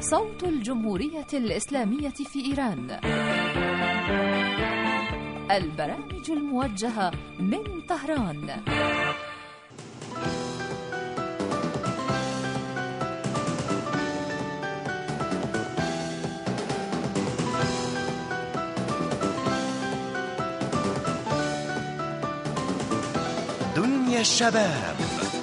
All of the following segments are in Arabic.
صوت الجمهورية الإسلامية في إيران. البرامج الموجهة من طهران. دنيا الشباب،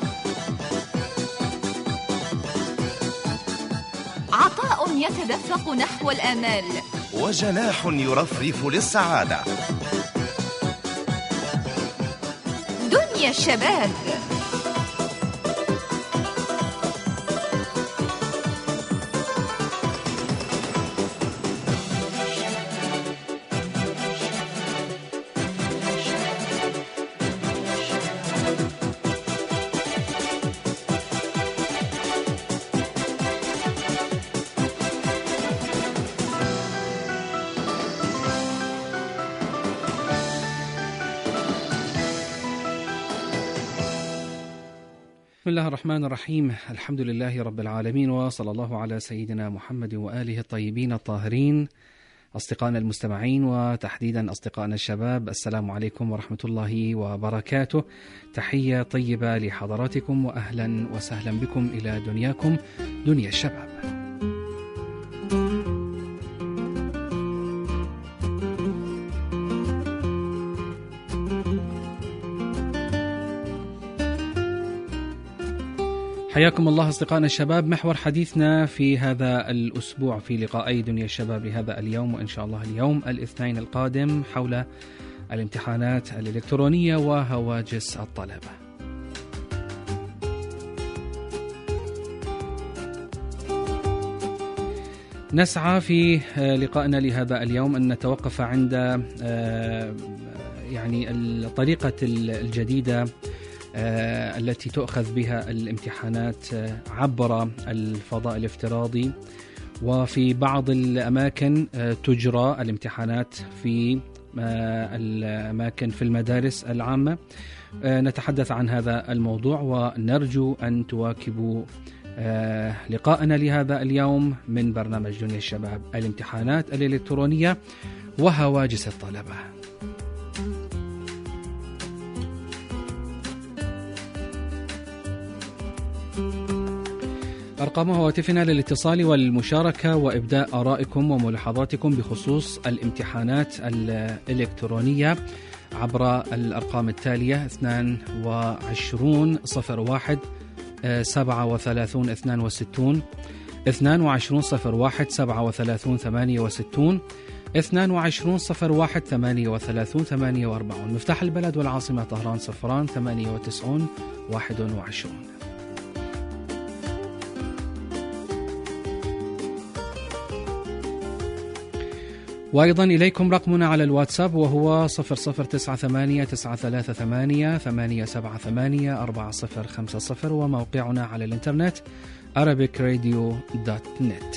عطاء يتدفق نحو الآمال، وجناح يرفرف للسعادة. دنيا الشباب. بسم الله الرحمن الرحيم. الحمد لله رب العالمين، وصلى الله على سيدنا محمد وآله الطيبين الطاهرين. أصدقائنا المستمعين وتحديدا أصدقائنا الشباب، السلام عليكم ورحمة الله وبركاته. تحية طيبة لحضراتكم وأهلا وسهلا بكم إلى دنياكم، دنيا الشباب. حياكم الله أصدقائنا الشباب. محور حديثنا في هذا الأسبوع في لقاءي دنيا الشباب لهذا اليوم، وإن شاء الله اليوم الاثنين القادم، حول الامتحانات الإلكترونية وهواجس الطلبة. نسعى في لقائنا لهذا اليوم أن نتوقف عند يعني الطريقة الجديدة التي تؤخذ بها الامتحانات عبر الفضاء الافتراضي، وفي بعض الأماكن تجرى الامتحانات في الأماكن في المدارس العامة. نتحدث عن هذا الموضوع، ونرجو أن تواكبوا لقاءنا لهذا اليوم من برنامج دنيا الشباب، الامتحانات الإلكترونية وهواجس الطلبة. أرقام هواتفنا للاتصال والمشاركة وإبداء آرائكم وملاحظاتكم بخصوص الامتحانات الإلكترونية عبر الأرقام التالية: 22 01 37 62 22 01 37 68 22 01 38 48. مفتاح البلد والعاصمة طهران 098 21. وأيضا إليكم رقمنا على الواتساب، وهو 00983888784050، وموقعنا على الإنترنت arabicradio.net.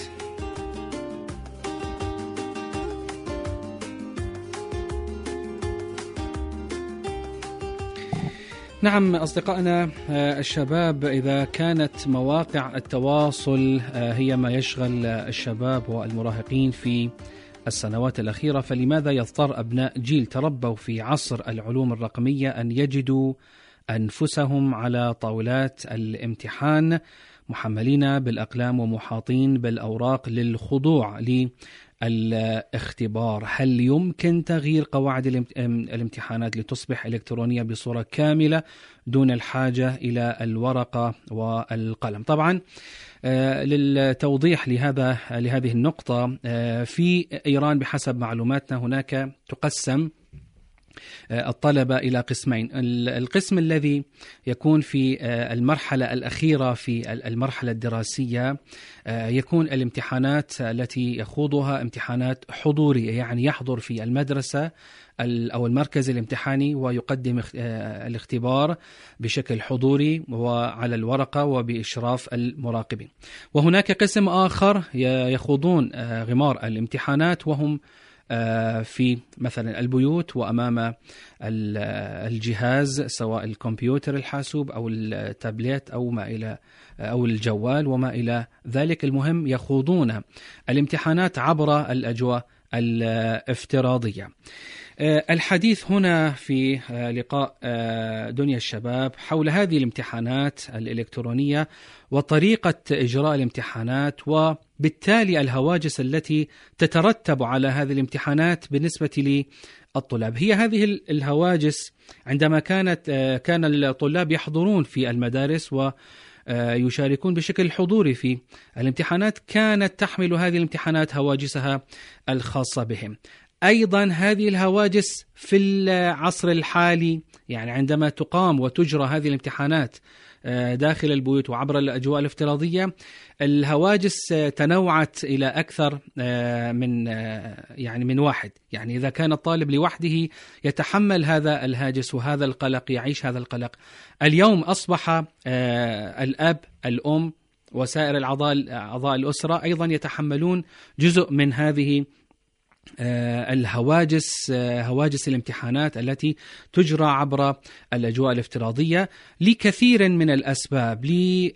نعم أصدقائنا الشباب، إذا كانت مواقع التواصل هي ما يشغل الشباب والمراهقين في السنوات الأخيرة، فلماذا يضطر أبناء جيل تربوا في عصر العلوم الرقمية أن يجدوا أنفسهم على طاولات الامتحان محملين بالأقلام ومحاطين بالأوراق للخضوع للاختبار؟ هل يمكن تغيير قواعد الامتحانات لتصبح إلكترونية بصورة كاملة دون الحاجة إلى الورقة والقلم؟ طبعا للتوضيح لهذه النقطة، في إيران بحسب معلوماتنا هناك تقسم الطلبة إلى قسمين. القسم الذي يكون في المرحلة الأخيرة في المرحلة الدراسية يكون الامتحانات التي يخوضها امتحانات حضورية، يعني يحضر في المدرسة أو المركز الامتحاني ويقدم الاختبار بشكل حضوري وعلى الورقة وبإشراف المراقبين. وهناك قسم آخر يخوضون غمار الامتحانات، وهم في مثلا البيوت وأمام الجهاز، سواء الكمبيوتر الحاسوب أو التابلت أو ما إلى أو الجوال وما إلى ذلك. المهم يخوضون الامتحانات عبر الأجواء الافتراضية. الحديث هنا في لقاء دنيا الشباب حول هذه الامتحانات الإلكترونية وطريقة إجراء الامتحانات، وبالتالي الهواجس التي تترتب على هذه الامتحانات بالنسبة للطلاب. هي هذه الهواجس عندما كان الطلاب يحضرون في المدارس ويشاركون بشكل حضوري في الامتحانات، كانت تحمل هذه الامتحانات هواجسها الخاصة بهم. أيضا هذه الهواجس في العصر الحالي، يعني عندما تقام وتجرى هذه الامتحانات داخل البيوت وعبر الأجواء الافتراضية، الهواجس تنوعت إلى أكثر من واحد. يعني إذا كان الطالب لوحده يتحمل هذا الهاجس وهذا القلق، يعيش هذا القلق، اليوم أصبح الأب، الأم، وسائر أعضاء الأسرة أيضا يتحملون جزء من هذه هواجس الامتحانات التي تجرى عبر الأجواء الافتراضية لكثير من الأسباب،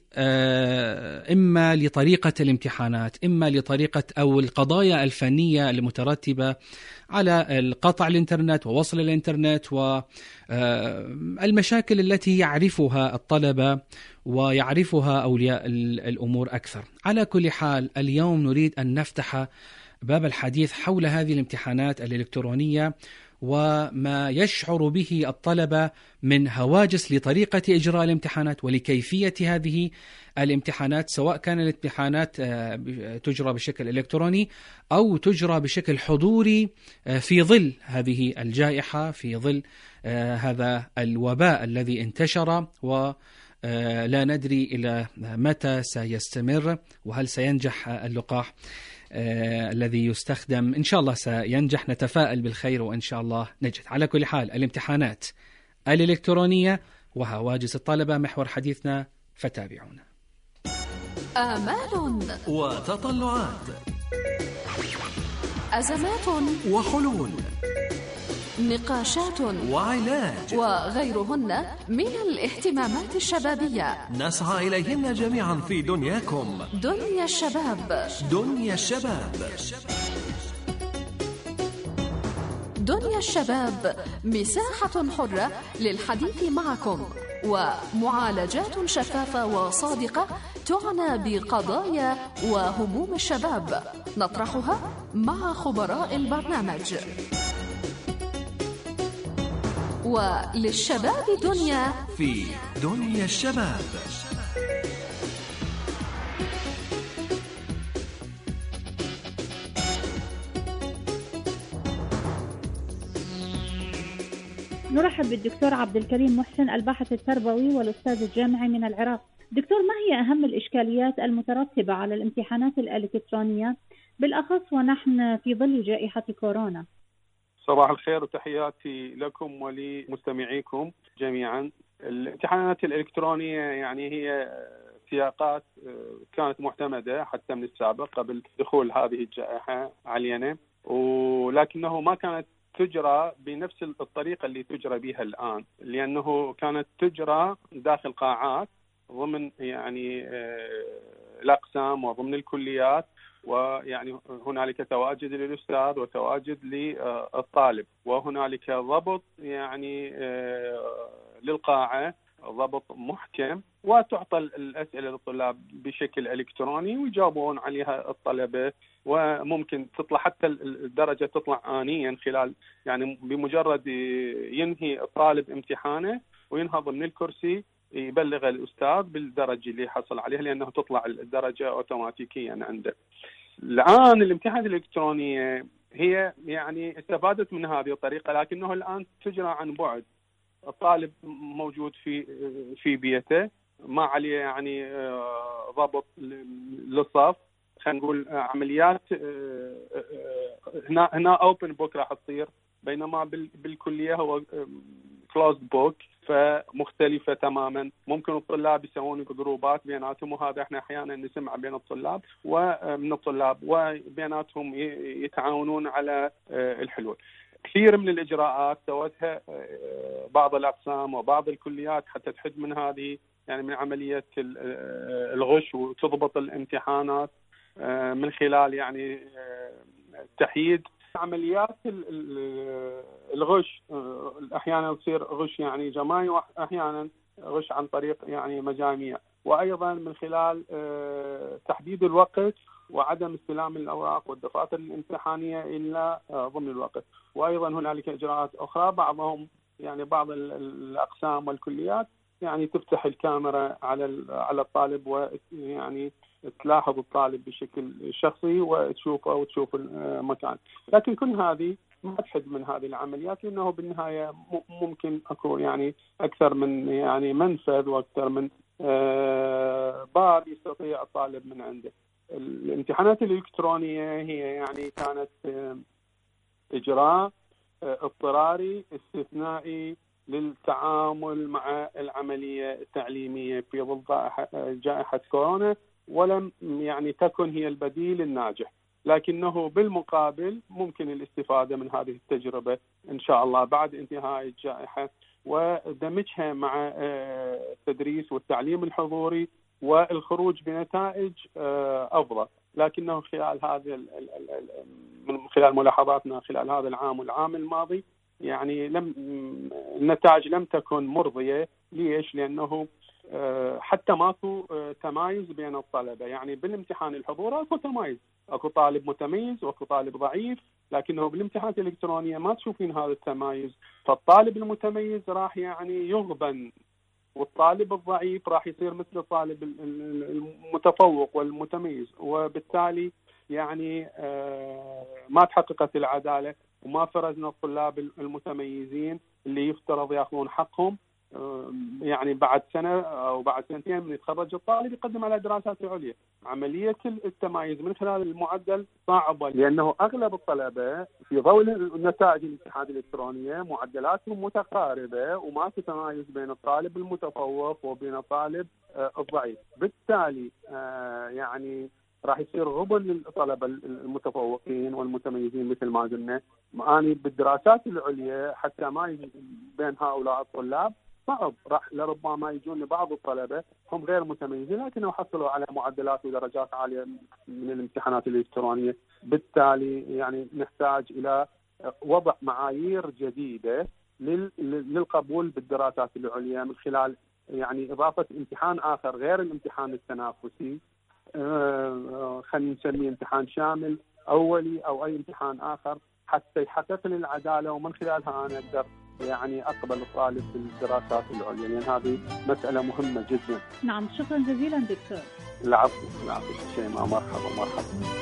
إما لطريقة الامتحانات، إما لطريقة أو القضايا الفنية المترتبة على القطع الإنترنت ووصل الإنترنت والمشاكل التي يعرفها الطلبة ويعرفها أولياء الأمور أكثر. على كل حال، اليوم نريد أن نفتح باب الحديث حول هذه الامتحانات الإلكترونية وما يشعر به الطلبة من هواجس لطريقة إجراء الامتحانات ولكيفية هذه الامتحانات، سواء كان الامتحانات تجرى بشكل إلكتروني أو تجرى بشكل حضوري في ظل هذه الجائحة، في ظل هذا الوباء الذي انتشر ولا ندري إلى متى سيستمر، وهل سينجح اللقاح الذي يستخدم. إن شاء الله سينجح، نتفائل بالخير وإن شاء الله نجد. على كل حال، الامتحانات الإلكترونية وهواجس الطلبة محور حديثنا، فتابعونا. آمال وتطلعات، أزمات وحلول، نقاشات وعلاج، وغيرهن من الاهتمامات الشبابية نسعى إليهن جميعا في دنياكم. دنيا الشباب. دنيا الشباب. دنيا الشباب مساحة حرة للحديث معكم ومعالجات شفافة وصادقة تعنى بقضايا وهموم الشباب، نطرحها مع خبراء البرنامج. وللشباب دنيا في دنيا الشباب. نرحب بالدكتور عبد الكريم محسن، الباحث التربوي والأستاذ الجامعي من العراق. دكتور، ما هي أهم الإشكاليات المترتبة على الامتحانات الإلكترونية بالأخص ونحن في ظل جائحة كورونا؟ صباح الخير وتحياتي لكم ولمستمعيكم جميعا. الامتحانات الإلكترونية يعني هي سياقات كانت معتمدة حتى من السابق قبل دخول هذه الجائحة علينا، ولكنه ما كانت تجرى بنفس الطريقة اللي تجرى بها الآن، لأنه كانت تجرى داخل قاعات ضمن يعني الأقسام وضمن الكليات، ويعني هنالك تواجد للأستاذ وتواجد للطالب، وهنالك ضبط يعني للقاعة، ضبط محكم، وتعطى الأسئلة للطلاب بشكل إلكتروني ويجاوبون عليها الطلبة، وممكن تطلع حتى الدرجة تطلع آنيا خلال يعني بمجرد ينهي الطالب امتحانه وينهض من الكرسي يبلغ الأستاذ بالدرجة اللي حصل عليها، لأنه تطلع الدرجة أوتوماتيكيا عنده. الآن الامتحانات الإلكترونية هي يعني استفادت من هذه الطريقة، لكنه الآن تجرى عن بعد. الطالب موجود في بيته، ما عليه يعني ضبط للصف، خلينا نقول عمليات هنا اوبن بوك راح تصير، بينما بالكلية هو closed book، فمختلفة تماما. ممكن الطلاب يسوون جروبات بيناتهم، وهذا احنا احيانا نسمع بين الطلاب ومن الطلاب وبيناتهم يتعاونون على الحلول. كثير من الإجراءات سوتها بعض الأقسام وبعض الكليات حتى تحد من هذه، يعني من عملية الغش، وتضبط الامتحانات من خلال يعني تحييد عمليات الغش. أحيانا يصير غش يعني جماعي، وأحيانا غش عن طريق يعني مجاميع، وأيضا من خلال تحديد الوقت وعدم استلام الأوراق والدفاتر الامتحانية إلا ضمن الوقت. وأيضا هنالك إجراءات أخرى، بعضهم يعني بعض الأقسام والكليات يعني تفتح الكاميرا على الطالب، ويعني تلاحظ الطالب بشكل شخصي وتشوفه وتشوف المكان. لكن كل هذه ما تحد من هذه العمليات، لأنه بالنهاية ممكن أكون يعني أكثر من يعني منفذ وأكثر من باب يستطيع الطالب من عنده. الامتحانات الإلكترونية هي يعني كانت إجراء اضطراري استثنائي للتعامل مع العملية التعليمية في ظل جائحة كورونا، ولم يعني تكن هي البديل الناجح، لكنه بالمقابل ممكن الاستفادة من هذه التجربة إن شاء الله بعد انتهاء الجائحة، ودمجها مع التدريس والتعليم الحضوري والخروج بنتائج أفضل. لكنه خلال هذا من خلال ملاحظاتنا خلال هذا العام والعام الماضي يعني النتائج لم تكن مرضية. ليش؟ لأنه حتى ماكو تمايز بين الطلبة. يعني بالامتحان الحضوري اكو تمايز، اكو طالب متميز واكو طالب ضعيف، لكنه بالامتحانات الإلكترونية ما تشوفين هذا التمايز. فالطالب المتميز راح يعني يغبن، والطالب الضعيف راح يصير مثل الطالب المتفوق والمتميز، وبالتالي يعني ما تحققت العدالة وما فرزنا الطلاب المتميزين اللي يفترض ياخذون حقهم. يعني بعد سنة أو بعد سنتين من يتخرج الطالب يقدم على دراسات عليا. عملية التمايز من خلال المعدل صعبة، لأنه أغلب الطلبة في ضوء نتائج الامتحان الإلكترونية معدلاتهم متقاربة، وما في تمايز بين الطالب المتفوق وبين الطالب الضعيف. بالتالي يعني راح يصير غبن للطلبة المتفوقين والمتميزين مثل ما قلنا. أنا بالدراسات العليا حتى ما يجي بين هؤلاء الطلاب صعب، راح لربما يجون بعض الطلبة هم غير متميزين لكنهم حصلوا على معدلات ودرجات عالية من الامتحانات الإلكترونية. بالتالي يعني نحتاج إلى وضع معايير جديدة للقبول بالدراسات العليا من خلال يعني إضافة امتحان آخر غير الامتحان التنافسي، خلينا نسميه امتحان شامل أولي أو أي امتحان آخر، حتى يحقق لي العدالة، ومن خلالها أنا أقدر يعني أقبل الطالب في الدراسات العليا، لأن هذه مسألة مهمة جدا. نعم، شكرا جزيلا دكتور. العفو شيماء، مرحبا.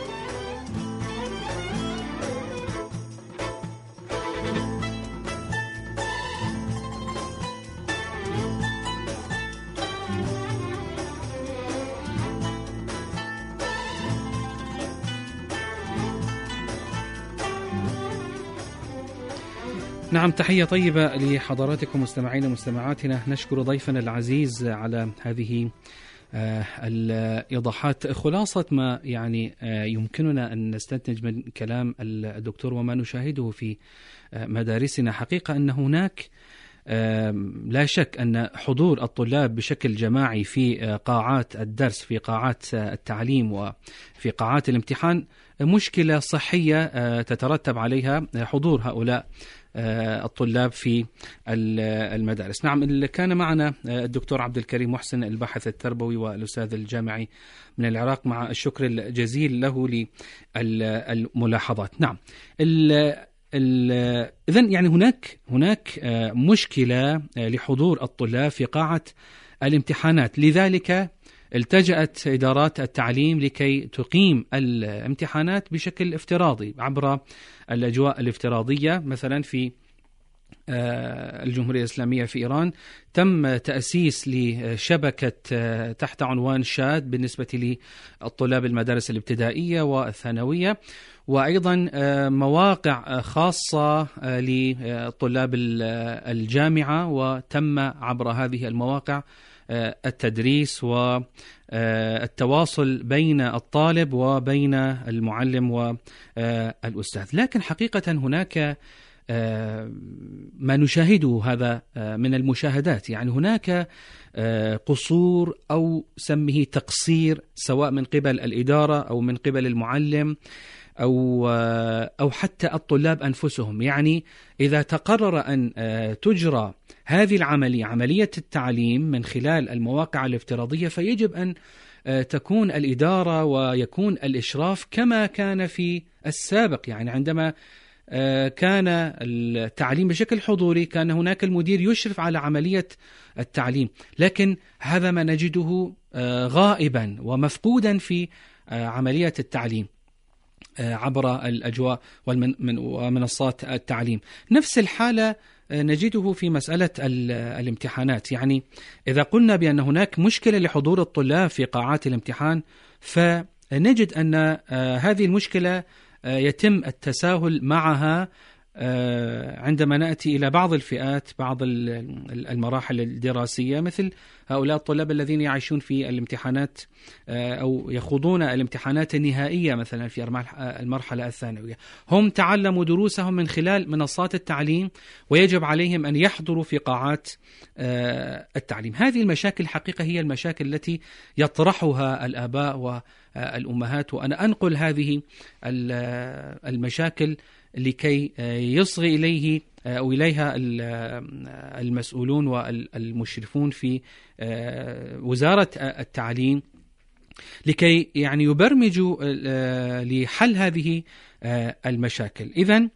نعم، تحية طيبة لحضراتكم مستمعينا ومستمعاتنا. نشكر ضيفنا العزيز على هذه الإيضاحات. خلاصة ما يعني يمكننا أن نستنتج من كلام الدكتور وما نشاهده في مدارسنا حقيقة أن هناك لا شك أن حضور الطلاب بشكل جماعي في قاعات الدرس، في قاعات التعليم وفي قاعات الامتحان مشكلة صحية تترتب عليها حضور هؤلاء الطلاب في المدارس. نعم، كان معنا الدكتور عبد الكريم محسن الباحث التربوي والأستاذ الجامعي من العراق، مع الشكر الجزيل له للملاحظات. نعم، إذن يعني هناك مشكلة لحضور الطلاب في قاعة الامتحانات، لذلك التجأت إدارات التعليم لكي تقيم الامتحانات بشكل افتراضي عبر الأجواء الافتراضية، مثلا في الجمهورية الإسلامية في إيران تم تأسيس لشبكة تحت عنوان شاد بالنسبة للطلاب المدارس الابتدائية والثانوية، وأيضا مواقع خاصة لطلاب الجامعة، وتم عبر هذه المواقع التدريس والتواصل بين الطالب وبين المعلم والأستاذ. لكن حقيقة هناك ما نشاهده هذا من المشاهدات، يعني هناك قصور أو سميه تقصير سواء من قبل الإدارة أو من قبل المعلم أو حتى الطلاب أنفسهم. يعني إذا تقرر أن تجرى هذه عملية التعليم من خلال المواقع الافتراضية، فيجب أن تكون الإدارة ويكون الإشراف كما كان في السابق. يعني عندما كان التعليم بشكل حضوري كان هناك المدير يشرف على عملية التعليم، لكن هذا ما نجده غائبا ومفقودا في عملية التعليم عبر الأجواء ومنصات التعليم. نفس الحالة نجده في مسألة الامتحانات. يعني إذا قلنا بأن هناك مشكلة لحضور الطلاب في قاعات الامتحان، فنجد أن هذه المشكلة يتم التساهل معها عندما نأتي إلى بعض الفئات، بعض المراحل الدراسية، مثل هؤلاء الطلاب الذين يعيشون في الامتحانات أو يخوضون الامتحانات النهائية مثلا في المرحلة الثانوية. هم تعلموا دروسهم من خلال منصات التعليم، ويجب عليهم أن يحضروا في قاعات التعليم. هذه المشاكل حقيقة هي المشاكل التي يطرحها الآباء والأمهات، وأنا أنقل هذه المشاكل لكي يصغي إليه أو إليها المسؤولون والمشرفون في وزارة التعليم، لكي يعني يبرمجوا لحل هذه المشاكل. إذن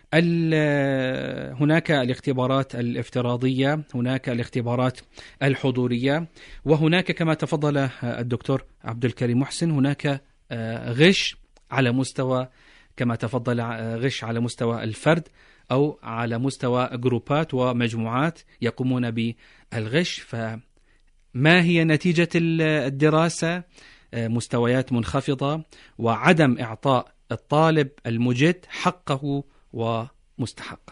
هناك الاختبارات الافتراضية، هناك الاختبارات الحضورية، وهناك كما تفضل الدكتور عبد الكريم محسن هناك غش على مستوى، كما تفضل، غش على مستوى الفرد أو على مستوى جروبات ومجموعات يقومون بالغش. فما هي نتيجة الدراسة؟ مستويات منخفضة وعدم إعطاء الطالب المجد حقه ومستحقه.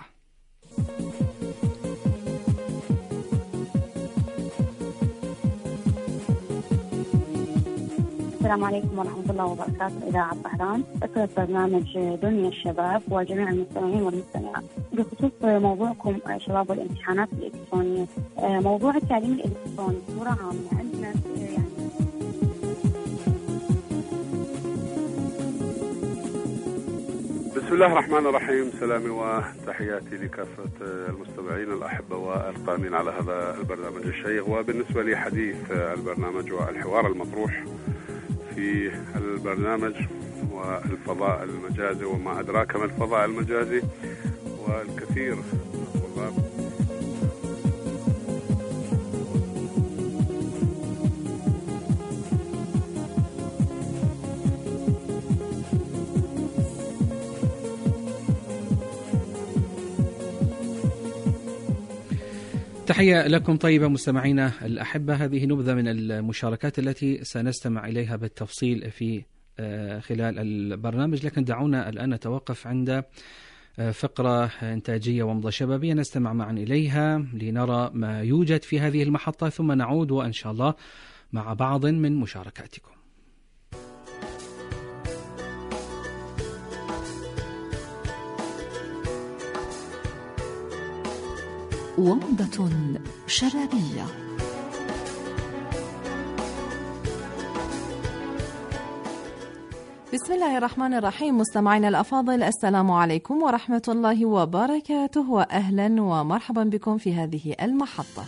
السلام عليكم ورحمة الله وبركاته. إذاعة بحران، أسرة برنامج دنيا الشباب وجميع المستمعين والمستمعات. بخصوص موضوعكم شباب والامتحانات الإلكترونية، موضوع التعليم الإلكتروني بصورة عامة عندنا يعني بسم الله الرحمن الرحيم. سلامي وتحياتي لكافة المستمعين الأحبة والقائمين على هذا البرنامج الشيق. وبالنسبة لي حديث البرنامج والحوار المطروح في البرنامج والفضاء المجازي، وما أدراك ما الفضاء المجازي، والكثير من الطلاب تحية لكم طيبة مستمعينا الأحبة. هذه نبذة من المشاركات التي سنستمع إليها بالتفصيل في خلال البرنامج، لكن دعونا الآن نتوقف عند فقرة إنتاجية ومضة شبابية نستمع معا إليها لنرى ما يوجد في هذه المحطة، ثم نعود وإن شاء الله مع بعض من مشاركاتكم. ومضة شبابية. بسم الله الرحمن الرحيم. مستمعينا الأفاضل، السلام عليكم ورحمة الله وبركاته، وأهلا ومرحبا بكم في هذه المحطة.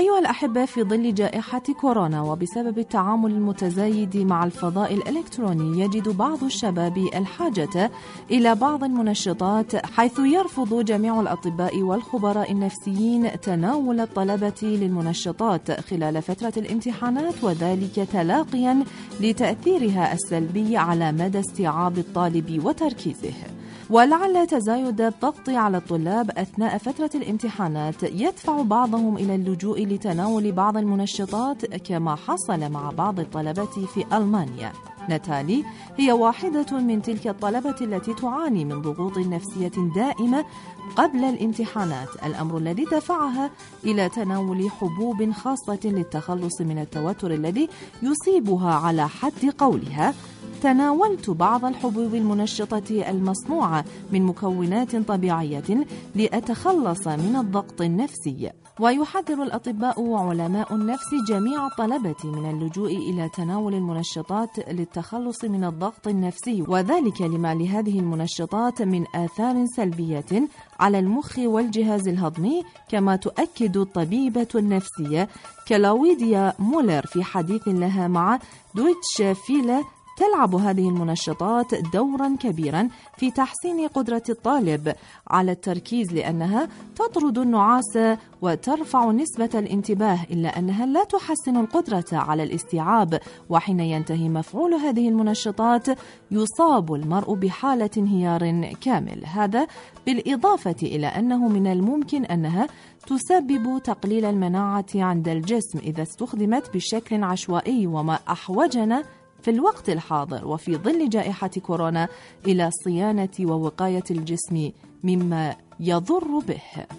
أيها الأحبة، في ظل جائحة كورونا وبسبب التعامل المتزايد مع الفضاء الإلكتروني، يجد بعض الشباب الحاجة إلى بعض المنشطات، حيث يرفض جميع الأطباء والخبراء النفسيين تناول الطلبة للمنشطات خلال فترة الامتحانات، وذلك تلاقيا لتأثيرها السلبي على مدى استيعاب الطالب وتركيزه. ولعل تزايد الضغط على الطلاب أثناء فترة الامتحانات يدفع بعضهم إلى اللجوء لتناول بعض المنشطات، كما حصل مع بعض الطلبة في ألمانيا. ناتالي هي واحدة من تلك الطلبة التي تعاني من ضغوط نفسية دائمة قبل الامتحانات، الأمر الذي دفعها إلى تناول حبوب خاصة للتخلص من التوتر الذي يصيبها. على حد قولها: تناولت بعض الحبوب المنشطة المصنوعة من مكونات طبيعية لأتخلص من الضغط النفسي. ويحذر الأطباء وعلماء النفس جميع الطلبة من اللجوء إلى تناول المنشطات للتخلص من الضغط النفسي، وذلك لما لهذه المنشطات من آثار سلبية على المخ والجهاز الهضمي، كما تؤكد الطبيبة النفسية كلاويديا مولر في حديث لها مع دويتش فيلا. تلعب هذه المنشطات دورا كبيرا في تحسين قدرة الطالب على التركيز، لأنها تطرد النعاس وترفع نسبة الانتباه، إلا أنها لا تحسن القدرة على الاستيعاب. وحين ينتهي مفعول هذه المنشطات يصاب المرء بحالة انهيار كامل. هذا بالإضافة إلى أنه من الممكن أنها تسبب تقليل المناعة عند الجسم إذا استخدمت بشكل عشوائي، وما أحوجنا في الوقت الحاضر وفي ظل جائحة كورونا إلى صيانة ووقاية الجسم مما يضر به.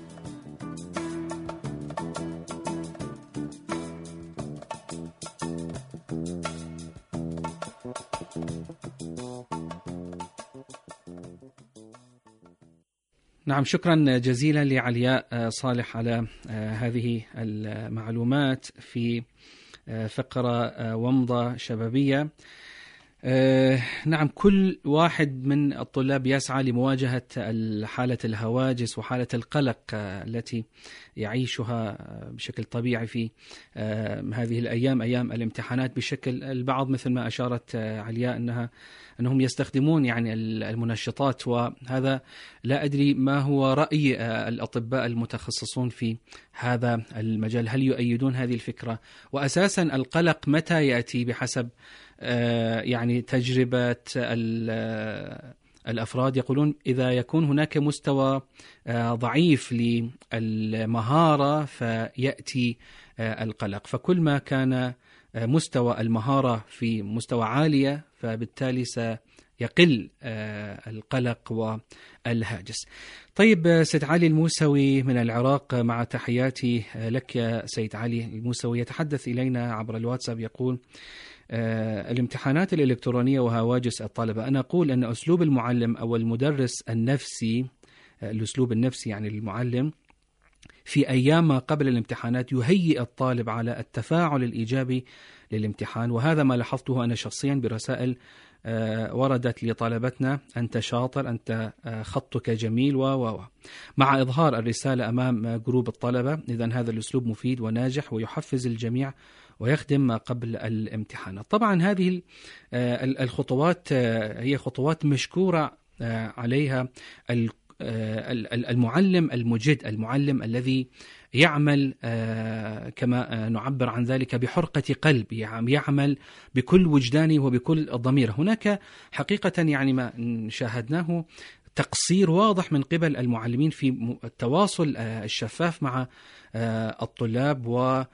نعم، شكرا جزيلا لعلياء صالح على هذه المعلومات في فقرة ومضة شبابية. نعم، كل واحد من الطلاب يسعى لمواجهة حالة الهواجس وحالة القلق التي يعيشها بشكل طبيعي في هذه الأيام، أيام الامتحانات بشكل. البعض مثل ما أشارت علياء أنهم يستخدمون يعني المنشطات، وهذا لا أدري ما هو رأي الأطباء المتخصصون في هذا المجال، هل يؤيدون هذه الفكرة؟ وأساسا القلق متى يأتي بحسب يعني تجربة الأفراد؟ يقولون إذا يكون هناك مستوى ضعيف للمهارة فيأتي القلق، فكل ما كان مستوى المهارة في مستوى عالية فبالتالي سيقل القلق والهاجس. طيب، سيد علي الموسوي من العراق، مع تحياتي لك يا سيد علي الموسوي، يتحدث إلينا عبر الواتساب يقول: الامتحانات الإلكترونية وهواجس الطلبة. أنا أقول أن أسلوب المعلم أو المدرس النفسي، الأسلوب النفسي يعني المعلم في أيام ما قبل الامتحانات يهيئ الطالب على التفاعل الإيجابي للامتحان، وهذا ما لاحظته أنا شخصيا برسائل وردت لطالبتنا: أنت شاطر، أنت خطك جميل مع إظهار الرسالة أمام جروب الطلبة. إذن هذا الأسلوب مفيد وناجح ويحفز الجميع ويخدم ما قبل الامتحانات. طبعا هذه الخطوات هي خطوات مشكورة عليها المعلم المجد، المعلم الذي يعمل كما نعبر عن ذلك بحرقة قلب، يعمل بكل وجدانه وبكل ضميره. هناك حقيقة يعني ما شاهدناه تقصير واضح من قبل المعلمين في التواصل الشفاف مع الطلاب،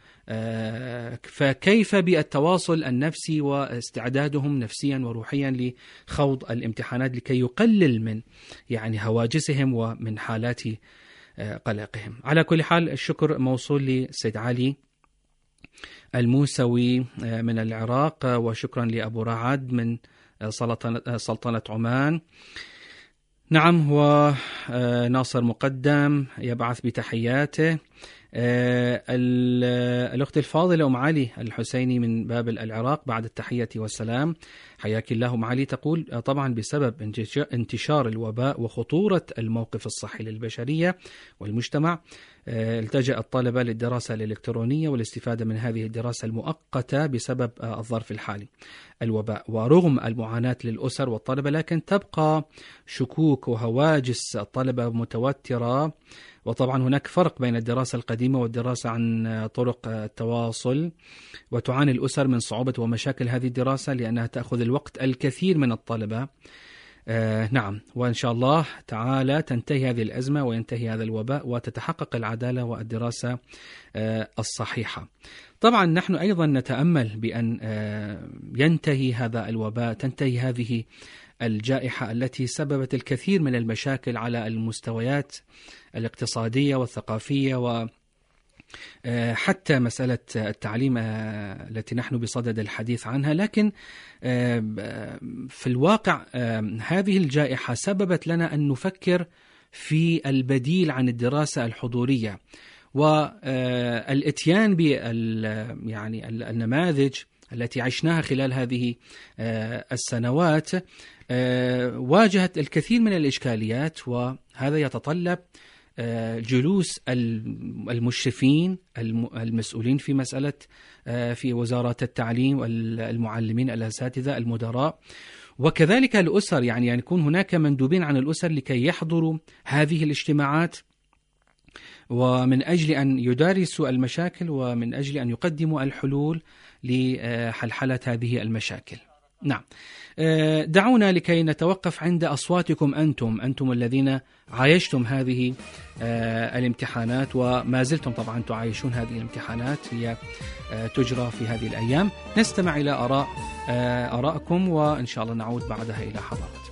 فكيف بالتواصل النفسي واستعدادهم نفسيا وروحيا لخوض الامتحانات لكي يقلل من يعني هواجسهم ومن حالات قلقهم. على كل حال الشكر موصول لسيد علي الموسوي من العراق، وشكرا لأبو رعد من سلطنة عمان. نعم، وناصر مقدم يبعث بتحياته. الأخت الفاضلة أم علي الحسيني من بابل العراق، بعد التحية والسلام حياك الله أم علي، تقول طبعا بسبب انتشار الوباء وخطورة الموقف الصحي للبشرية والمجتمع التجأ الطلبة للدراسة الإلكترونية والاستفادة من هذه الدراسة المؤقتة بسبب الظرف الحالي الوباء، ورغم المعاناة للأسر والطلبة لكن تبقى شكوك وهواجس الطلبة متوترة. وطبعا هناك فرق بين الدراسة القديمة والدراسة عن طرق التواصل، وتعاني الأسر من صعوبة ومشاكل هذه الدراسة لأنها تأخذ الوقت الكثير من الطلبة. نعم، وإن شاء الله تعالى تنتهي هذه الأزمة وينتهي هذا الوباء وتتحقق العدالة والدراسة الصحيحة. طبعا نحن أيضا نتأمل بأن ينتهي هذا الوباء، تنتهي هذه الجائحة التي سببت الكثير من المشاكل على المستويات الاقتصادية والثقافية وحتى مسألة التعليم التي نحن بصدد الحديث عنها. لكن في الواقع هذه الجائحة سببت لنا أن نفكر في البديل عن الدراسة الحضورية والاتيان يعني النماذج التي عشناها خلال هذه السنوات واجهت الكثير من الإشكاليات، وهذا يتطلب جلوس المشرفين المسؤولين في مسألة في وزارات التعليم والمعلمين الأساتذة المدراء، وكذلك الأسر، يعني يكون هناك مندوبين عن الأسر لكي يحضروا هذه الاجتماعات ومن أجل أن يدارسوا المشاكل ومن أجل أن يقدموا الحلول لحلحلة هذه المشاكل. نعم، دعونا لكي نتوقف عند أصواتكم أنتم الذين عايشتم هذه الامتحانات وما زلتم طبعا تعايشون هذه الامتحانات، هي تجرى في هذه الأيام. نستمع إلى آراءكم وإن شاء الله نعود بعدها إلى حضراتكم.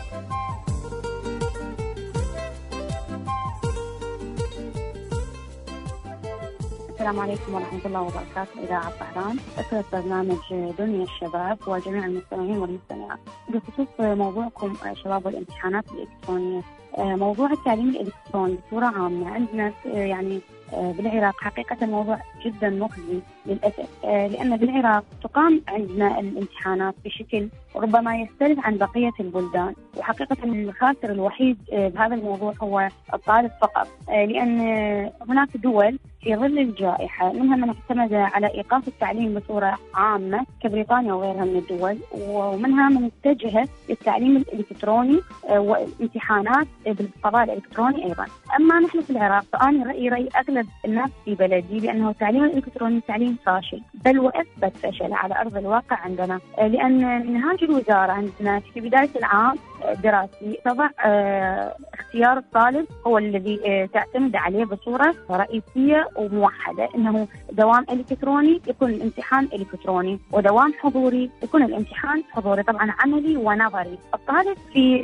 السلام عليكم ورحمة الله وبركاته. إذاعة طهران، أسرة برنامج دنيا الشباب وجميع المستمعين والمستمعات. بخصوص موضوعكم شباب والامتحانات الإلكترونية، موضوع التعليم الإلكتروني بصورة عامة عندنا يعني بالعراق حقيقة موضوع جدا مخزي للأسف، لأن بالعراق تقام عندنا الامتحانات بشكل ربما يختلف عن بقية البلدان، وحقيقة الخاسر الوحيد بهذا الموضوع هو الطالب فقط، لأن هناك دول في ظل الجائحة منها من اعتمد على إيقاف التعليم بصورة عامة كبريطانيا وغيرها من الدول، ومنها من اتجه للتعليم الإلكتروني والامتحانات بالفضاء الإلكتروني أيضا. أما نحن في العراق فأنا رأي أغلب الناس في بلدي بأنه التعليم الإلكتروني تعليم فاشل، بل وأثبت فشل على أرض الواقع عندنا، لأن منهاج الوزارة عندنا في بداية العام الدراسي تضع اختيار الطالب هو الذي تعتمد عليه بصورة رئيسية وموحدة، أنه دوام إلكتروني يكون الامتحان إلكتروني، ودوام حضوري يكون الامتحان حضوري، طبعا عملي ونظري. الطالب في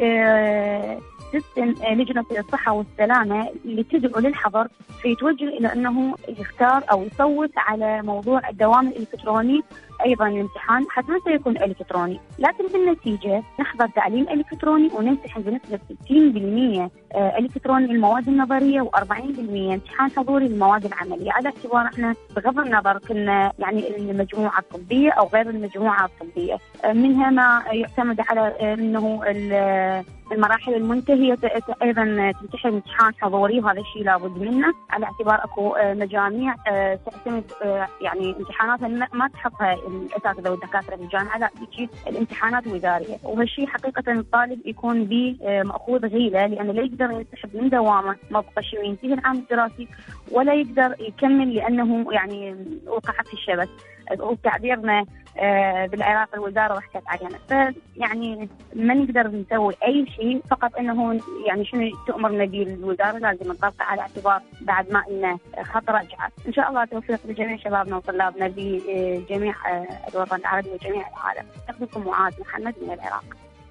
سيستم لجنة الصحة والسلامة اللي تدعو للحظر فيتوجه إلى أنه يختار أو يصوت على موضوع الدوام الإلكتروني أيضا الامتحان حتما سيكون إلكتروني، لكن بالنتيجة نحضر تعليم إلكتروني ونمتحن بنسبة 60% إلكتروني المواد النظرية و40% امتحان حضوري المواد العملية، على اعتبار احنا بغض النظر كنا يعني المجموعة الطبية أو غير المجموعة الطبية، منها ما يعتمد على أنه المراحل المنتهية أيضا تمتحن امتحان حضوري، وهذا الشيء لابد منه، على اعتبار أكو مجاميع تعتمد يعني امتحاناتها ما تحطها الأساتذة والدكاترة في الجامعة، لا تجي الامتحانات وزارية، وهالشيء حقيقة الطالب يكون به مأخوذ غيلة، لأنه لا يقدر ينسحب من دوامه ما بقى شيء وينتهي العام الدراسي، ولا يقدر يكمل لأنه يعني وقع في الشبك، وتعبيرنا بالعراق الوزارة ضحكت علينا. فيعني ما نقدر نسوي أي شيء، فقط أنه يعني شنو تأمرنا به الوزارة لازم نطبقه، على اعتبار بعد ما إنه خط رجعة. إن شاء الله توفيق لجميع شبابنا وطلابنا بجميع الوطن العربي وجميع العالم. أخذكم معاذ محمد من العراق.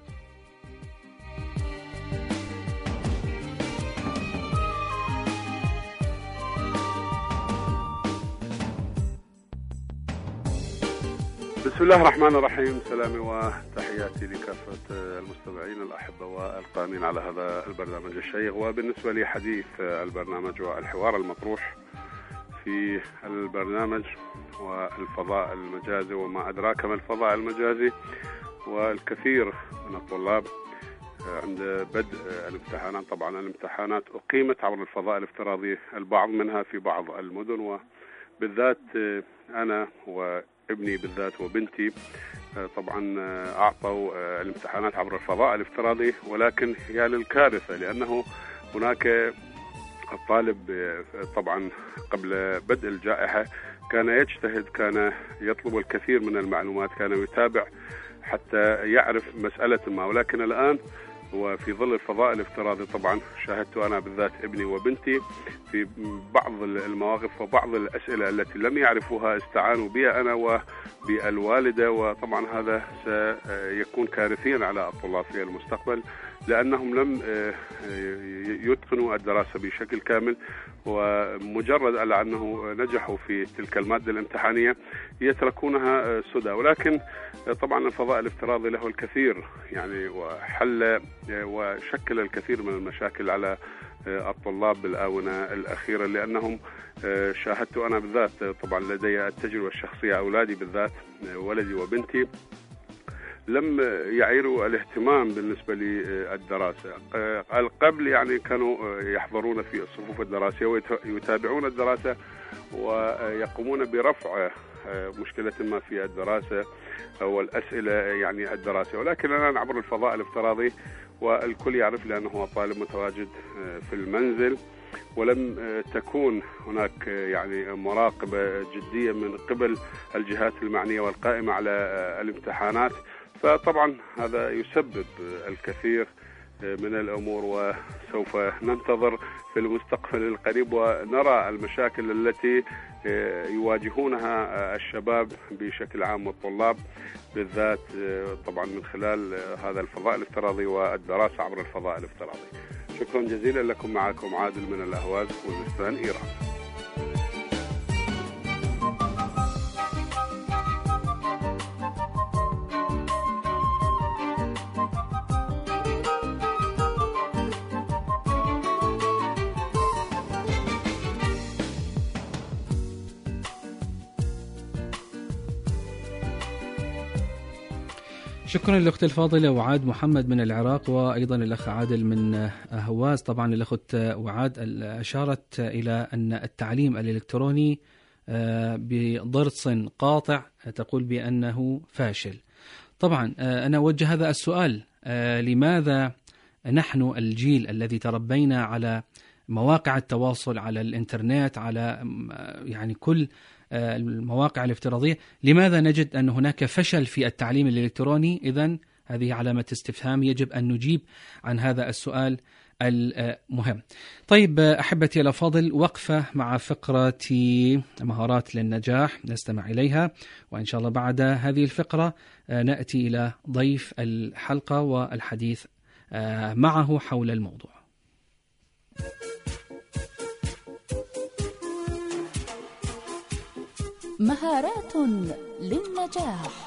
بسم الله الرحمن الرحيم. سلامي وتحياتي لكافة المستمعين الأحبة والقائمين على هذا البرنامج الشيق. وبالنسبة لي حديث البرنامج والحوار المطروح في البرنامج والفضاء المجازي وما أدراك ما الفضاء المجازي. والكثير من الطلاب عند بدء الامتحانات، طبعا الامتحانات أقيمت عبر الفضاء الافتراضي، البعض منها في بعض المدن، وبالذات أنا وابني بالذات وبنتي طبعا أعطوا الامتحانات عبر الفضاء الافتراضي، ولكن هي للكارثة، لأنه هناك الطالب طبعا قبل بدء الجائحة كان يجتهد، كان يطلب الكثير من المعلومات، كان يتابع حتى يعرف مسألة ما، ولكن الآن وفي ظل الفضاء الافتراضي طبعا شاهدت أنا بالذات ابني وبنتي في بعض المواقف وبعض الأسئلة التي لم يعرفوها استعانوا بها أنا وبالوالدة، وطبعا هذا سيكون كارثيا على الطلاب في المستقبل، لأنهم لم يتقنوا الدراسة بشكل كامل، ومجرد على أنه نجحوا في تلك المادة الامتحانية يتركونها سدى. ولكن طبعا الفضاء الافتراضي له الكثير يعني، وحل وشكل الكثير من المشاكل على الطلاب بالآونة الأخيرة، لأنهم شاهدت أنا بالذات طبعا لدي التجربة الشخصية، أولادي بالذات ولدي وبنتي لم يعيروا الاهتمام بالنسبة للدراسة. قبل يعني كانوا يحضرون في الصفوف الدراسية ويتابعون الدراسة ويقومون برفع مشكلة ما في الدراسة أو الأسئلة يعني الدراسة، ولكن الآن عبر الفضاء الافتراضي والكل يعرف لأنه طالب متواجد في المنزل، ولم تكون هناك يعني مراقبة جدية من قبل الجهات المعنية والقائمة على الامتحانات، فطبعا هذا يسبب الكثير من الأمور، وسوف ننتظر في المستقبل القريب ونرى المشاكل التي يواجهونها الشباب بشكل عام والطلاب بالذات طبعا من خلال هذا الفضاء الافتراضي والدراسة عبر الفضاء الافتراضي. شكرا جزيلا لكم، معكم عادل من الأهواز وزستان إيران. شكرا للأخت الفاضلة وعاد محمد من العراق، وأيضا الأخ عادل من هواز. طبعا الأخت وعاد أشارت إلى أن التعليم الإلكتروني بضرس قاطع تقول بأنه فاشل. طبعا أنا أوجه هذا السؤال، لماذا نحن الجيل الذي تربينا على مواقع التواصل، على الإنترنت، على يعني كل المواقع الافتراضية، لماذا نجد أن هناك فشل في التعليم الإلكتروني؟ إذن هذه علامة استفهام، يجب أن نجيب عن هذا السؤال المهم. طيب أحبتي الأفاضل، وقفة مع فقرة مهارات للنجاح نستمع إليها، وإن شاء الله بعد هذه الفقرة نأتي إلى ضيف الحلقة والحديث معه حول الموضوع. مهارات للنجاح.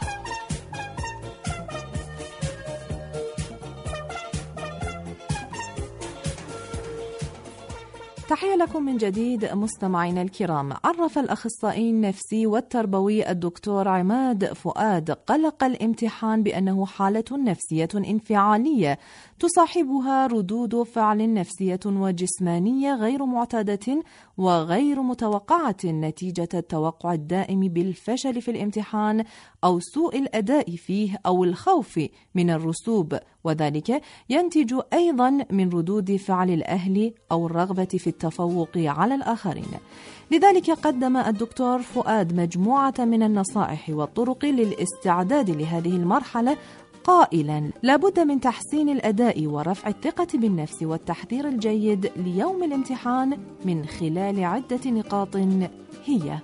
تحية لكم من جديد مستمعينا الكرام. عرف الأخصائي النفسي والتربوي الدكتور عماد فؤاد قلق الامتحان بأنه حالة نفسية انفعالية تصاحبها ردود فعل نفسية وجسمانية غير معتادة وغير متوقعة نتيجة التوقع الدائم بالفشل في الامتحان أو سوء الأداء فيه أو الخوف من الرسوب، وذلك ينتج أيضا من ردود فعل الأهل أو الرغبة في التفوق على الآخرين. لذلك قدم الدكتور فؤاد مجموعة من النصائح والطرق للاستعداد لهذه المرحلة، قائلا: لابد من تحسين الأداء ورفع الثقة بالنفس والتحضير الجيد ليوم الامتحان من خلال عدة نقاط هي: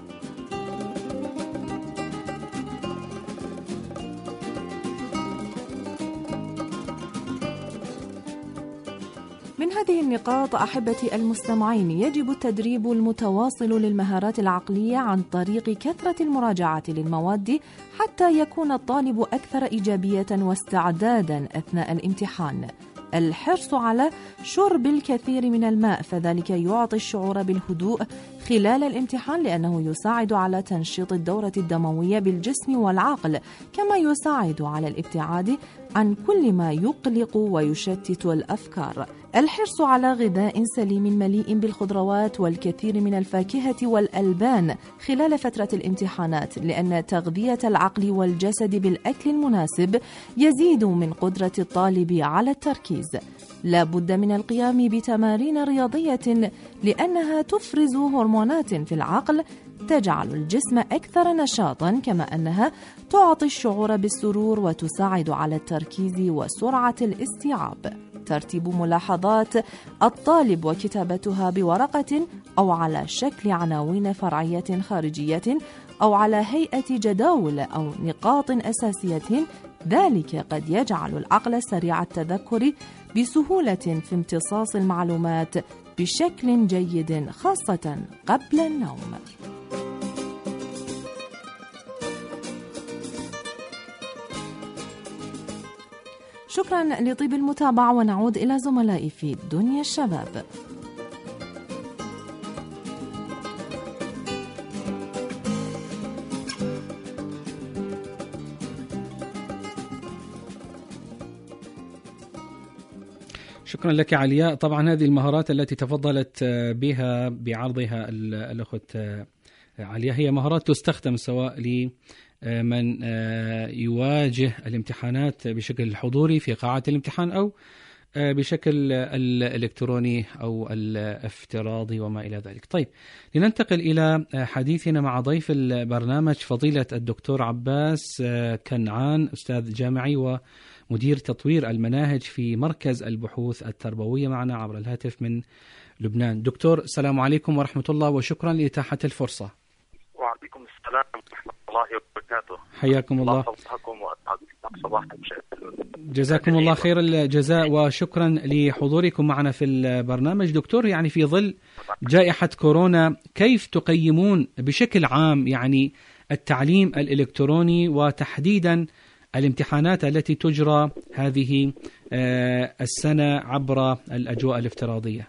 من هذه النقاط أحبتي المستمعين، يجب التدريب المتواصل للمهارات العقلية عن طريق كثرة المراجعة للمواد حتى يكون الطالب أكثر إيجابية واستعدادا أثناء الامتحان. الحرص على شرب الكثير من الماء، فذلك يعطي الشعور بالهدوء خلال الامتحان لأنه يساعد على تنشيط الدورة الدموية بالجسم والعقل، كما يساعد على الابتعاد عن كل ما يقلق ويشتت الأفكار. الحرص على غذاء سليم مليء بالخضروات والكثير من الفاكهة والألبان خلال فترة الامتحانات، لأن تغذية العقل والجسد بالأكل المناسب يزيد من قدرة الطالب على التركيز. لا بد من القيام بتمارين رياضية لأنها تفرز هرمونات في العقل تجعل الجسم أكثر نشاطاً، كما أنها تعطي الشعور بالسرور وتساعد على التركيز وسرعة الاستيعاب. ترتيب ملاحظات الطالب وكتابتها بورقة أو على شكل عناوين فرعية خارجية أو على هيئة جداول أو نقاط أساسية، ذلك قد يجعل العقل سريع التذكر بسهولة في امتصاص المعلومات بشكل جيد، خاصة قبل النوم. شكرا لطيب المتابعة، ونعود إلى زملائي في دنيا الشباب. شكرا لك علياء. طبعا هذه المهارات التي تفضلت بها بعرضها الأخت علياء هي مهارات تستخدم سواء لمن يواجه الامتحانات بشكل حضوري في قاعة الامتحان أو بشكل الإلكتروني أو الافتراضي وما إلى ذلك. طيب، لننتقل إلى حديثنا مع ضيف البرنامج فضيلة الدكتور عباس كنعان، أستاذ جامعي ومدير تطوير المناهج في مركز البحوث التربوية، معنا عبر الهاتف من لبنان. دكتور، السلام عليكم ورحمة الله وشكرا لإتاحة الفرصة. وعليكم السلام ورحمة الله وبركاته. حياكم الله. جزاكم الله خير الجزاء وشكرا لحضوركم معنا في البرنامج. دكتور، يعني في ظل جائحة كورونا كيف تقيمون بشكل عام يعني التعليم الإلكتروني وتحديدا الامتحانات التي تجرى هذه السنة عبر الأجواء الافتراضية؟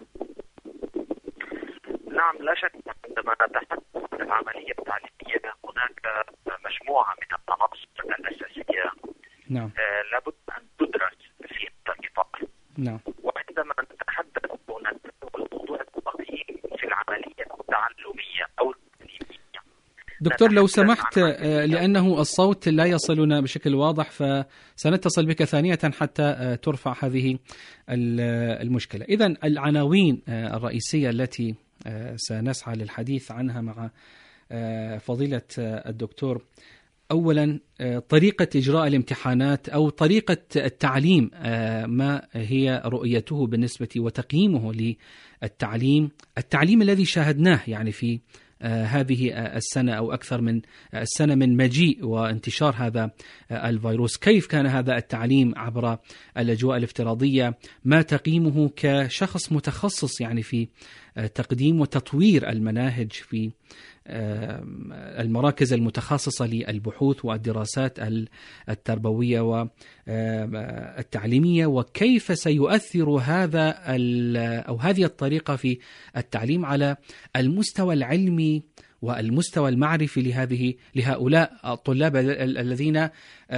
نعم، لا شك عندما نتحدث عن العملية التعليمية هناك مجموعة من العناصر الأساسية نعم لابد أن تدرس في هذا الإطار. نعم. وعندما نتحدث عن موضوع التقييم في العملية التعلمية أو التعليمية، دكتور لو سمحت لأنه الصوت لا يصلنا بشكل واضح فسنتصل بك ثانية حتى ترفع هذه المشكلة. إذن العناوين الرئيسية التي سنسعى للحديث عنها مع فضيلة الدكتور، أولا طريقة إجراء الامتحانات أو طريقة التعليم، ما هي رؤيته بالنسبة وتقييمه للتعليم الذي شاهدناه يعني في هذه السنة أو أكثر من السنة من مجيء وانتشار هذا الفيروس. كيف كان هذا التعليم عبر الأجواء الافتراضية؟ ما تقييمه كشخص متخصص يعني في تقديم وتطوير المناهج في المراكز المتخصصة للبحوث والدراسات التربوية والتعليمية، وكيف سيؤثر هذا أو هذه الطريقة في التعليم على المستوى العلمي والمستوى المعرفي لهؤلاء الطلاب الذين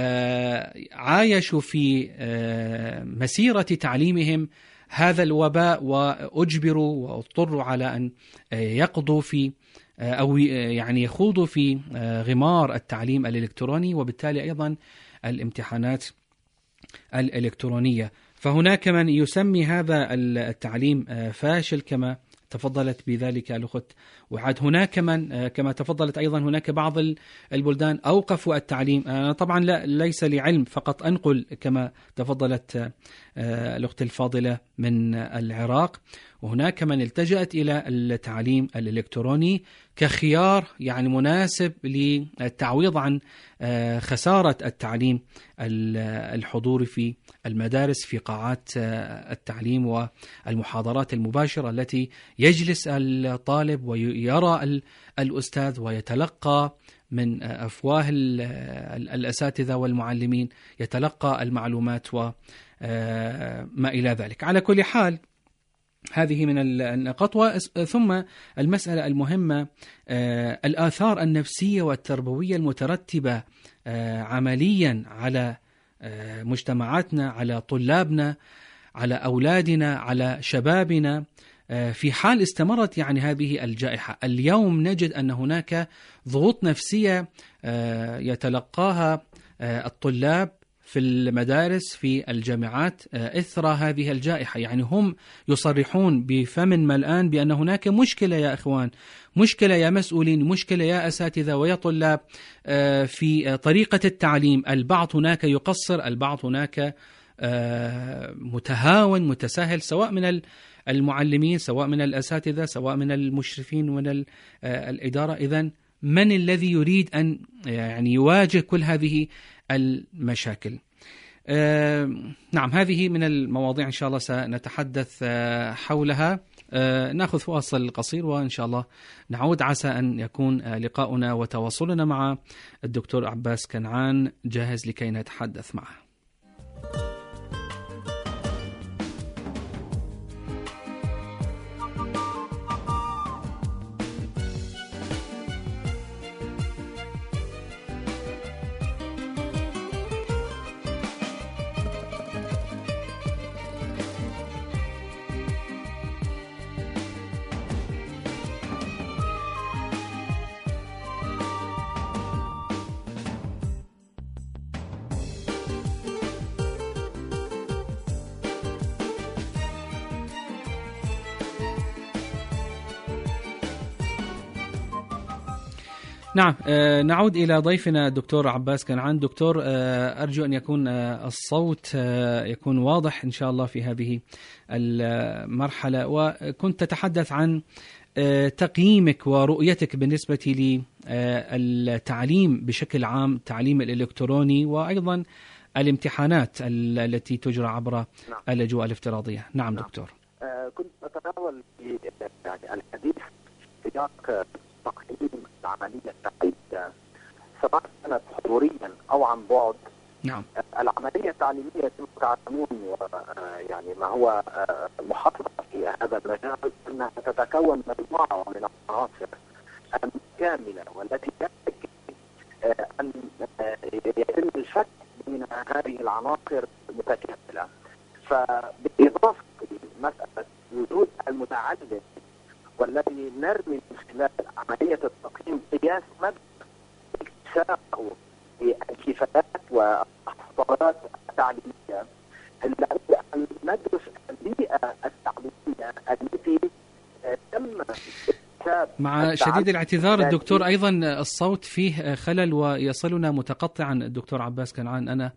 عايشوا في مسيرة تعليمهم هذا الوباء وأجبروا واضطروا على أن يقضوا في أو يعني يخوضوا في غمار التعليم الإلكتروني وبالتالي أيضا الامتحانات الإلكترونية. فهناك من يسمي هذا التعليم فاشل كما تفضلت بذلك الأخت وعاد. هناك من كما تفضلت أيضا هناك بعض البلدان أوقفوا التعليم. أنا طبعا ليس لي علم، فقط أنقل كما تفضلت الأخت الفاضلة من العراق. وهناك من التجأت إلى التعليم الإلكتروني كخيار يعني مناسب للتعويض عن خسارة التعليم الحضوري في المدارس في قاعات التعليم والمحاضرات المباشرة التي يجلس الطالب ويرى الأستاذ ويتلقى من أفواه الأساتذة والمعلمين، يتلقى المعلومات وما إلى ذلك. على كل حال هذه من النقاط. ثم المسألة المهمة الآثار النفسية والتربوية المترتبة عمليا على مجتمعاتنا، على طلابنا، على أولادنا، على شبابنا في حال استمرت يعني هذه الجائحة. اليوم نجد أن هناك ضغوط نفسية يتلقاها الطلاب في المدارس في الجامعات إثر هذه الجائحة. يعني هم يصرحون بفم ملآن بأن هناك مشكلة يا إخوان، مشكلة يا مسؤولين، مشكلة يا أساتذة ويا طلاب في طريقة التعليم. البعض هناك يقصر، البعض هناك متهاون متساهل، سواء من المعلمين، سواء من الأساتذة، سواء من المشرفين ومن الإدارة. إذن من الذي يريد أن يعني يواجه كل هذه المشاكل؟ نعم، هذه من المواضيع إن شاء الله سنتحدث حولها. نأخذ فاصل قصير وإن شاء الله نعود. عسى أن يكون لقاؤنا وتواصلنا مع الدكتور عباس كنعان جاهز لكي نتحدث معه. نعم، نعود إلى ضيفنا الدكتور عباس كنعان. دكتور، أرجو أن يكون الصوت يكون واضح إن شاء الله في هذه المرحلة. وكنت تتحدث عن تقييمك ورؤيتك بالنسبة للتعليم بشكل عام، التعليم الإلكتروني وأيضا الامتحانات التي تجرى عبر الأجواء الافتراضية. نعم دكتور. كنت أتناول يعني الحديث في سياق تقييم العملية التعليمية سواء كانت حضوريا أو عن بعد. نعم. العملية التعليمية كما تعلمون يعني ما هو محطة في هذا المجال أنها تتكون مجموعة من العناصر كاملة، والتي يمكن أن يتم الفك من هذه العناصر متكاملة. فبإضافة مسألة وجود المتعلم والذي نرمي من خلال عملية التقييم قياس مدى اكتسابه بالكفاءات والخطوات التعليمية، لابد أن ندرس البيئة التعليمية التي تم اكتساب. مع شديد الاعتذار الدكتور، أيضا الصوت فيه خلل ويصلنا متقطعا. الدكتور عباس كنعان، أنا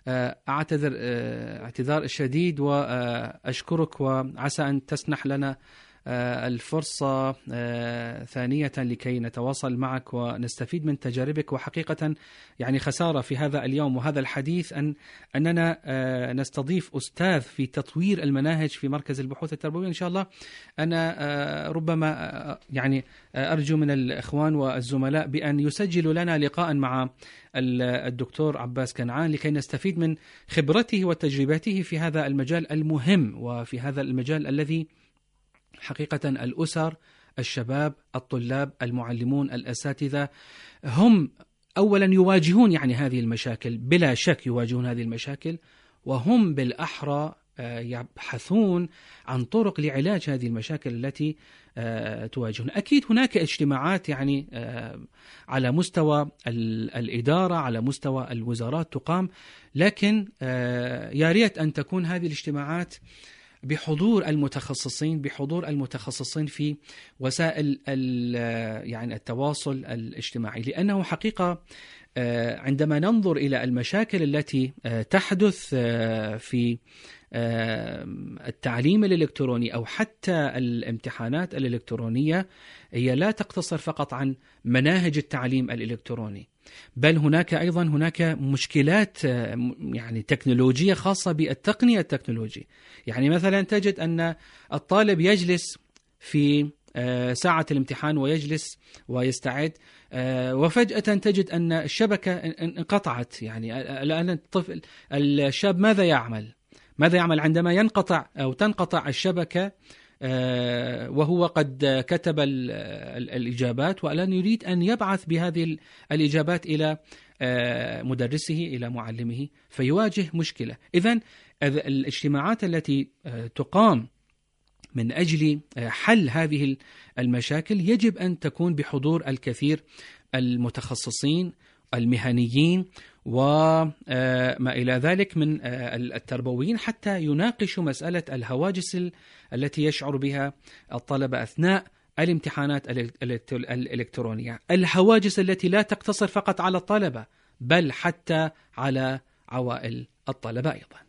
أعتذر اعتذار شديد وأشكرك، وعسى أن تسنح لنا الفرصة ثانية لكي نتواصل معك ونستفيد من تجاربك. وحقيقة يعني خسارة في هذا اليوم وهذا الحديث أننا نستضيف أستاذ في تطوير المناهج في مركز البحوث التربوية. إن شاء الله أنا ربما يعني أرجو من الإخوان والزملاء بأن يسجلوا لنا لقاء مع الدكتور عباس كنعان لكي نستفيد من خبرته وتجربته في هذا المجال المهم، وفي هذا المجال الذي حقيقة الأسر، الشباب، الطلاب، المعلمون، الأساتذة هم أولا يواجهون يعني هذه المشاكل، بلا شك يواجهون هذه المشاكل، وهم بالأحرى يبحثون عن طرق لعلاج هذه المشاكل التي تواجهون. أكيد هناك اجتماعات يعني على مستوى الإدارة، على مستوى الوزارات تقام، لكن يا ريت أن تكون هذه الاجتماعات بحضور المتخصصين في وسائل يعني التواصل الاجتماعي. لأنه حقيقة عندما ننظر إلى المشاكل التي تحدث في التعليم الإلكتروني أو حتى الامتحانات الإلكترونية، هي لا تقتصر فقط عن مناهج التعليم الإلكتروني، بل هناك مشكلات يعني تكنولوجية خاصة بالتقنية التكنولوجية. يعني مثلا تجد أن الطالب يجلس في ساعة الامتحان ويجلس ويستعد، وفجأة تجد أن الشبكة انقطعت. يعني الآن الشاب ماذا يعمل عندما ينقطع أو تنقطع الشبكة وهو قد كتب الإجابات والآن يريد أن يبعث بهذه الإجابات إلى مدرسه إلى معلمه، فيواجه مشكلة. إذن الاجتماعات التي تقام من أجل حل هذه المشاكل يجب أن تكون بحضور الكثير المتخصصين المهنيين وما إلى ذلك من التربويين، حتى يناقشوا مسألة الهواجس التي يشعر بها الطلبة أثناء الامتحانات الإلكترونية، الهواجس التي لا تقتصر فقط على الطلبة بل حتى على عوائل الطلبة أيضا.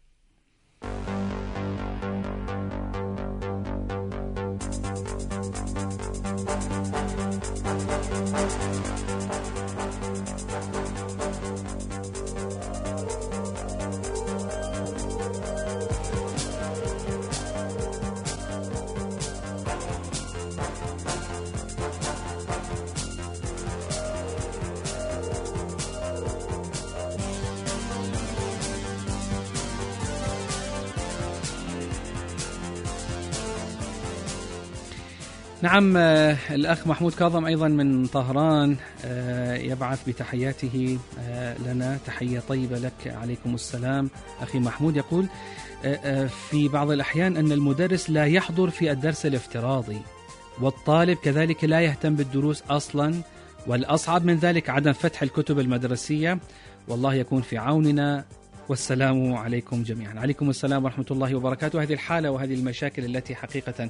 نعم، الأخ محمود كاظم أيضا من طهران يبعث بتحياته لنا. تحية طيبة لك. عليكم السلام أخي محمود. يقول في بعض الأحيان أن المدرس لا يحضر في الدرس الافتراضي والطالب كذلك لا يهتم بالدروس أصلا، والأصعب من ذلك عدم فتح الكتب المدرسية. والله يكون في عوننا، والسلام عليكم جميعا. عليكم السلام ورحمة الله وبركاته. هذه الحالة وهذه المشاكل التي حقيقة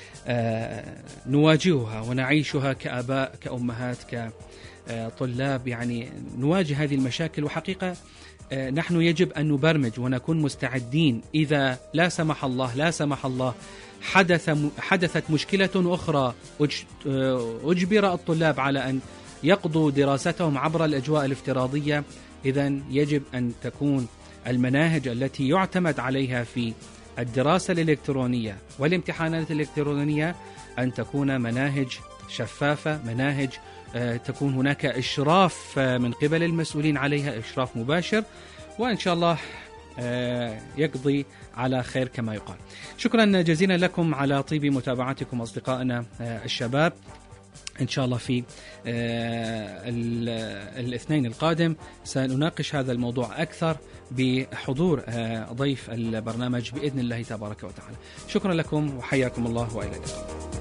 نواجهها ونعيشها كآباء كأمهات كطلاب، يعني نواجه هذه المشاكل، وحقيقة نحن يجب أن نبرمج ونكون مستعدين إذا لا سمح الله حدثت مشكلة أخرى أجبر الطلاب على أن يقضوا دراستهم عبر الأجواء الافتراضية. إذن يجب أن تكون المناهج التي يعتمد عليها في الدراسة الإلكترونية والامتحانات الإلكترونية أن تكون مناهج شفافة، مناهج تكون هناك إشراف من قبل المسؤولين عليها، إشراف مباشر، وإن شاء الله يقضي على خير كما يقال. شكرا جزيلا لكم على طيب متابعتكم أصدقائنا الشباب. إن شاء الله في الاثنين القادم سنناقش هذا الموضوع أكثر بحضور ضيف البرنامج بإذن الله تبارك وتعالى. شكرا لكم وحياكم الله وإلى اللقاء.